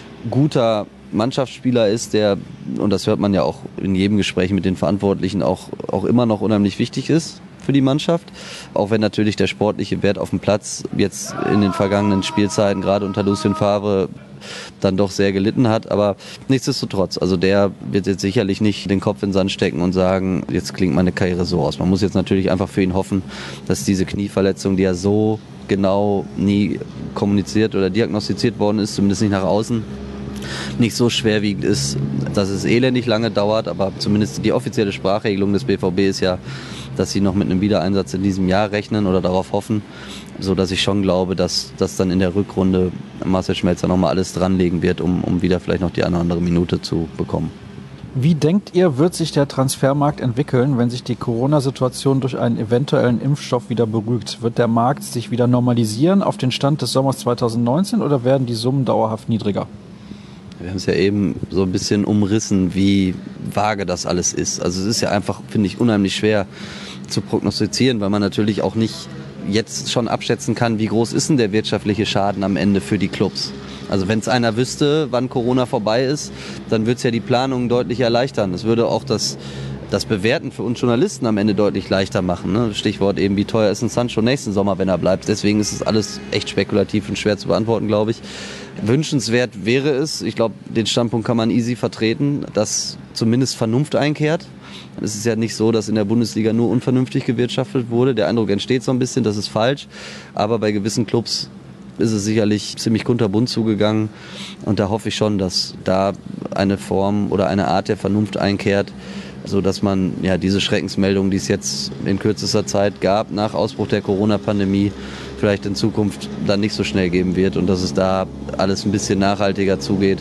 guter Mannschaftsspieler ist, der, und das hört man ja auch in jedem Gespräch mit den Verantwortlichen, auch, auch immer noch unheimlich wichtig ist für die Mannschaft. Auch wenn natürlich der sportliche Wert auf dem Platz jetzt in den vergangenen Spielzeiten, gerade unter Lucien Favre, dann doch sehr gelitten hat, aber nichtsdestotrotz, also der wird jetzt sicherlich nicht den Kopf in den Sand stecken und sagen, jetzt klingt meine Karriere so aus. Man muss jetzt natürlich einfach für ihn hoffen, dass diese Knieverletzung, die ja so genau nie kommuniziert oder diagnostiziert worden ist, zumindest nicht nach außen, nicht so schwerwiegend ist, dass es elendig lange dauert, aber zumindest die offizielle Sprachregelung des B V B ist ja, dass sie noch mit einem Wiedereinsatz in diesem Jahr rechnen oder darauf hoffen, so dass ich schon glaube, dass, dass dann in der Rückrunde Marcel Schmelzer nochmal alles dranlegen wird, um, um wieder vielleicht noch die eine oder andere Minute zu bekommen. Wie denkt ihr, wird sich der Transfermarkt entwickeln, wenn sich die Corona-Situation durch einen eventuellen Impfstoff wieder beruhigt? Wird der Markt sich wieder normalisieren auf den Stand des Sommers zweitausendneunzehn oder werden die Summen dauerhaft niedriger? Wir haben es ja eben so ein bisschen umrissen, wie vage das alles ist. Also es ist ja einfach, finde ich, unheimlich schwer zu prognostizieren, weil man natürlich auch nicht jetzt schon abschätzen kann, wie groß ist denn der wirtschaftliche Schaden am Ende für die Clubs. Also wenn es einer wüsste, wann Corona vorbei ist, dann würde es ja die Planung deutlich erleichtern. Es würde auch das, das Bewerten für uns Journalisten am Ende deutlich leichter machen. Ne? Stichwort eben, wie teuer ist ein Sancho nächsten Sommer, wenn er bleibt. Deswegen ist es alles echt spekulativ und schwer zu beantworten, glaube ich. Wünschenswert wäre es, ich glaube, den Standpunkt kann man easy vertreten, dass zumindest Vernunft einkehrt. Es ist ja nicht so, dass in der Bundesliga nur unvernünftig gewirtschaftet wurde. Der Eindruck entsteht so ein bisschen, das ist falsch. Aber bei gewissen Clubs ist es sicherlich ziemlich kunterbunt zugegangen. Und da hoffe ich schon, dass da eine Form oder eine Art der Vernunft einkehrt, sodass man ja diese Schreckensmeldungen, die es jetzt in kürzester Zeit gab, nach Ausbruch der Corona-Pandemie, vielleicht in Zukunft dann nicht so schnell geben wird und dass es da alles ein bisschen nachhaltiger zugeht.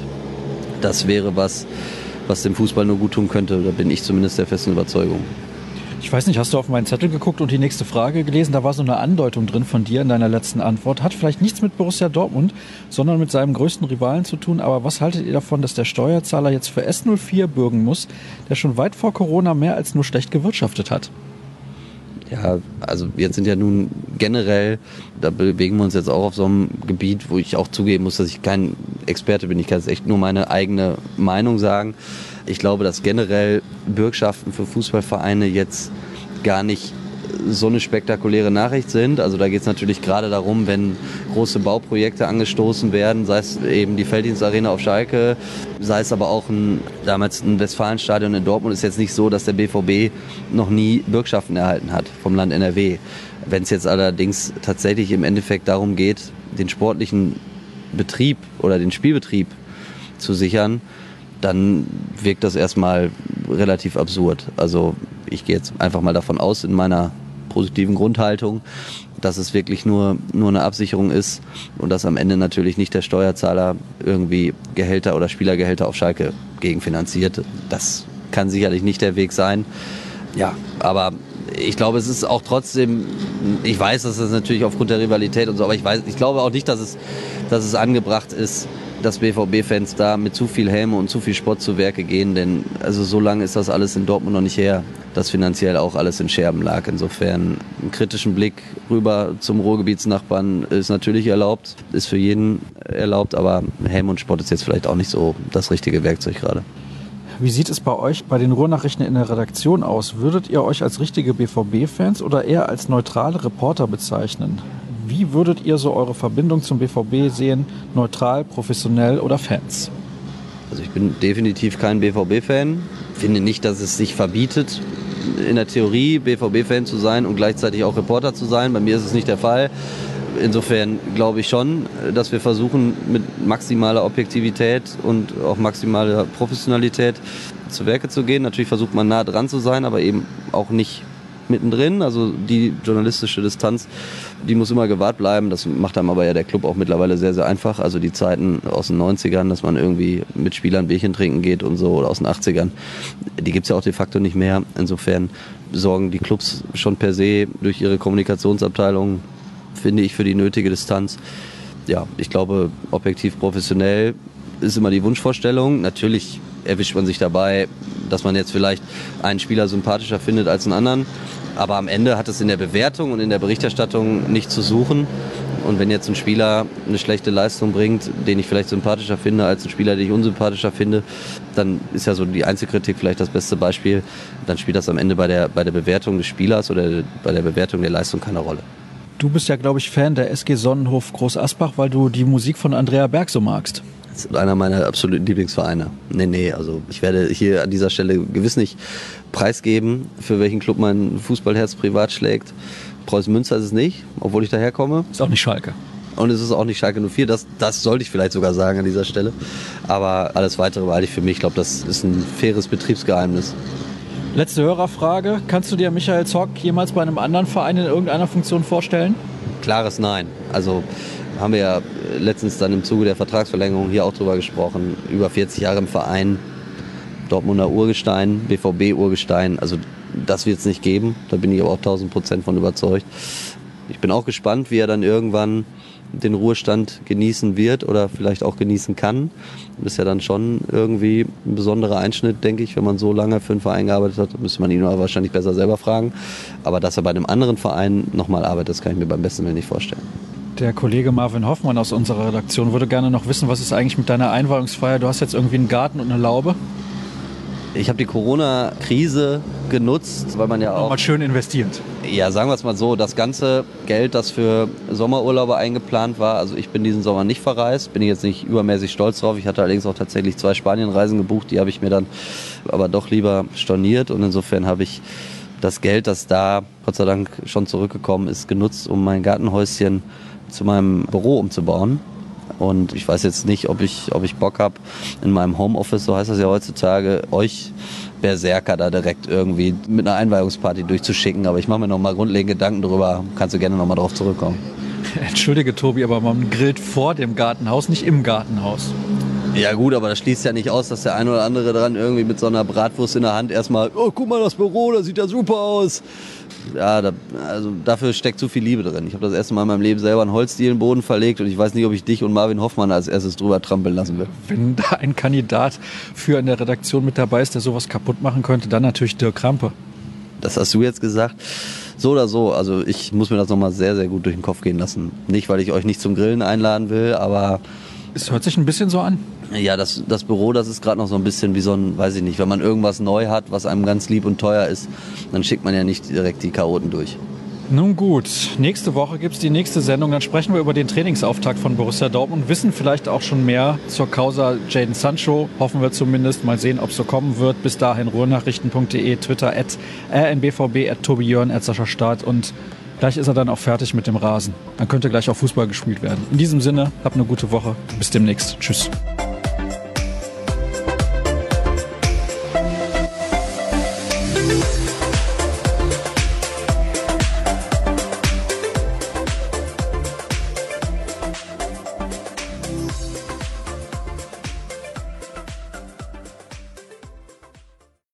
Das wäre was, was dem Fußball nur gut tun könnte. Da bin ich zumindest der festen Überzeugung. Ich weiß nicht, hast du auf meinen Zettel geguckt und die nächste Frage gelesen? Da war so eine Andeutung drin von dir in deiner letzten Antwort. Hat vielleicht nichts mit Borussia Dortmund, sondern mit seinem größten Rivalen zu tun. Aber was haltet ihr davon, dass der Steuerzahler jetzt für S null vier bürgen muss, der schon weit vor Corona mehr als nur schlecht gewirtschaftet hat? Ja, also jetzt sind ja nun generell, da bewegen wir uns jetzt auch auf so einem Gebiet, wo ich auch zugeben muss, dass ich kein Experte bin. Ich kann jetzt echt nur meine eigene Meinung sagen. Ich glaube, dass generell Bürgschaften für Fußballvereine jetzt gar nicht so eine spektakuläre Nachricht sind. Also da geht es natürlich gerade darum, wenn große Bauprojekte angestoßen werden, sei es eben die Felddienstarena auf Schalke, sei es aber auch ein, damals ein Westfalenstadion in Dortmund, ist jetzt nicht so, dass der B V B noch nie Bürgschaften erhalten hat vom Land N R W. Wenn es jetzt allerdings tatsächlich im Endeffekt darum geht, den sportlichen Betrieb oder den Spielbetrieb zu sichern, dann wirkt das erstmal relativ absurd. Also ich gehe jetzt einfach mal davon aus, in meiner positiven Grundhaltung, dass es wirklich nur, nur eine Absicherung ist und dass am Ende natürlich nicht der Steuerzahler irgendwie Gehälter oder Spielergehälter auf Schalke gegenfinanziert. Das kann sicherlich nicht der Weg sein. Ja, aber ich glaube, es ist auch trotzdem, ich weiß, dass das natürlich aufgrund der Rivalität und so, aber ich weiß, ich glaube auch nicht, dass es, dass es angebracht ist, dass B V B-Fans da mit zu viel Helme und zu viel Spott zu Werke gehen, denn also so lange ist das alles in Dortmund noch nicht her, dass finanziell auch alles in Scherben lag. Insofern einen kritischen Blick rüber zum Ruhrgebietsnachbarn ist natürlich erlaubt, ist für jeden erlaubt, aber Helm und Spott ist jetzt vielleicht auch nicht so das richtige Werkzeug gerade. Wie sieht es bei euch bei den Ruhrnachrichten in der Redaktion aus? Würdet ihr euch als richtige B V B-Fans oder eher als neutrale Reporter bezeichnen? Wie würdet ihr so eure Verbindung zum B V B sehen? Neutral, professionell oder Fans? Also ich bin definitiv kein B V B-Fan. finde nicht, dass es sich verbietet, in der Theorie B V B-Fan zu sein und gleichzeitig auch Reporter zu sein. Bei mir ist es nicht der Fall. Insofern glaube ich schon, dass wir versuchen, mit maximaler Objektivität und auch maximaler Professionalität zu Werke zu gehen. Natürlich versucht man nah dran zu sein, aber eben auch nicht mittendrin. Also die journalistische Distanz, die muss immer gewahrt bleiben. Das macht einem aber ja der Club auch mittlerweile sehr, sehr einfach. Also die Zeiten aus den neunzigern, dass man irgendwie mit Spielern Bierchen trinken geht und so, oder aus den achtzigern, die gibt es ja auch de facto nicht mehr. Insofern sorgen die Clubs schon per se durch ihre Kommunikationsabteilung, finde ich, für die nötige Distanz. Ja, ich glaube, objektiv professionell ist immer die Wunschvorstellung. Natürlich erwischt man sich dabei, dass man jetzt vielleicht einen Spieler sympathischer findet als einen anderen. Aber am Ende hat es in der Bewertung und in der Berichterstattung nichts zu suchen. Und wenn jetzt ein Spieler eine schlechte Leistung bringt, den ich vielleicht sympathischer finde als ein Spieler, den ich unsympathischer finde, dann ist ja so die Einzelkritik vielleicht das beste Beispiel. Dann spielt das am Ende bei der, bei der Bewertung des Spielers oder bei der Bewertung der Leistung keine Rolle. Du bist ja, glaube ich, Fan der S G Sonnenhof Groß Asbach, weil du die Musik von Andrea Berg so magst. Das ist einer meiner absoluten Lieblingsvereine. Nee, nee, also ich werde hier an dieser Stelle gewiss nicht preisgeben, für welchen Club mein Fußballherz privat schlägt. Preußen Münster ist es nicht, obwohl ich daherkomme. Ist auch nicht Schalke. Und es ist auch nicht Schalke null vier, das, das sollte ich vielleicht sogar sagen an dieser Stelle. Aber alles Weitere behalte ich für mich. Ich glaube, das ist ein faires Betriebsgeheimnis. Letzte Hörerfrage. Kannst du dir Michael Zock jemals bei einem anderen Verein in irgendeiner Funktion vorstellen? Klares Nein. Also haben wir ja letztens dann im Zuge der Vertragsverlängerung hier auch drüber gesprochen. Über vierzig Jahre im Verein, Dortmunder Urgestein, B V B-Urgestein. Also das wird es nicht geben. Da bin ich aber auch tausend Prozent von überzeugt. Ich bin auch gespannt, wie er dann irgendwann den Ruhestand genießen wird oder vielleicht auch genießen kann. Das ist ja dann schon irgendwie ein besonderer Einschnitt, denke ich, wenn man so lange für einen Verein gearbeitet hat. Da müsste man ihn aber wahrscheinlich besser selber fragen. Aber dass er bei einem anderen Verein nochmal arbeitet, das kann ich mir beim besten Willen nicht vorstellen. Der Kollege Marvin Hoffmann aus unserer Redaktion würde gerne noch wissen, was ist eigentlich mit deiner Einweihungsfeier? Du hast jetzt irgendwie einen Garten und eine Laube. Ich habe die Corona-Krise genutzt, weil man ja auch... Mal schön investiert. Ja, sagen wir es mal so, das ganze Geld, das für Sommerurlaube eingeplant war, also ich bin diesen Sommer nicht verreist, bin ich jetzt nicht übermäßig stolz drauf. Ich hatte allerdings auch tatsächlich zwei Spanienreisen gebucht, die habe ich mir dann aber doch lieber storniert. Und insofern habe ich das Geld, das da Gott sei Dank schon zurückgekommen ist, genutzt, um mein Gartenhäuschen zu meinem Büro umzubauen. Und ich weiß jetzt nicht, ob ich, ob ich Bock habe, in meinem Homeoffice, so heißt das ja heutzutage, euch Berserker da direkt irgendwie mit einer Einweihungsparty durchzuschicken. Aber ich mache mir noch mal grundlegende Gedanken drüber. Kannst du gerne noch mal drauf zurückkommen. Entschuldige, Tobi, aber man grillt vor dem Gartenhaus, nicht im Gartenhaus. Ja gut, aber das schließt ja nicht aus, dass der eine oder andere dran irgendwie mit so einer Bratwurst in der Hand erstmal, oh, guck mal das Büro, das sieht ja super aus. Ja, da, also dafür steckt zu viel Liebe drin. Ich habe das erste Mal in meinem Leben selber einen Holzdielenboden verlegt und ich weiß nicht, ob ich dich und Marvin Hoffmann als erstes drüber trampeln lassen will. Wenn da ein Kandidat für in der Redaktion mit dabei ist, der sowas kaputt machen könnte, dann natürlich Dirk Krampe. Das hast du jetzt gesagt. So oder so, also ich muss mir das nochmal sehr, sehr gut durch den Kopf gehen lassen. Nicht, weil ich euch nicht zum Grillen einladen will, aber... Es hört sich ein bisschen so an. Ja, das, das Büro, das ist gerade noch so ein bisschen wie so ein, weiß ich nicht, wenn man irgendwas neu hat, was einem ganz lieb und teuer ist, dann schickt man ja nicht direkt die Chaoten durch. Nun gut, nächste Woche gibt es die nächste Sendung. Dann sprechen wir über den Trainingsauftakt von Borussia Dortmund, wissen vielleicht auch schon mehr zur Causa Jadon Sancho, hoffen wir zumindest. Mal sehen, ob es so kommen wird. Bis dahin ruhrnachrichten punkt de, Twitter at r n b v b, at tobi jörn, at sascha staat und gleich ist er dann auch fertig mit dem Rasen. Dann könnte gleich auch Fußball gespielt werden. In diesem Sinne, habt eine gute Woche. Bis demnächst. Tschüss.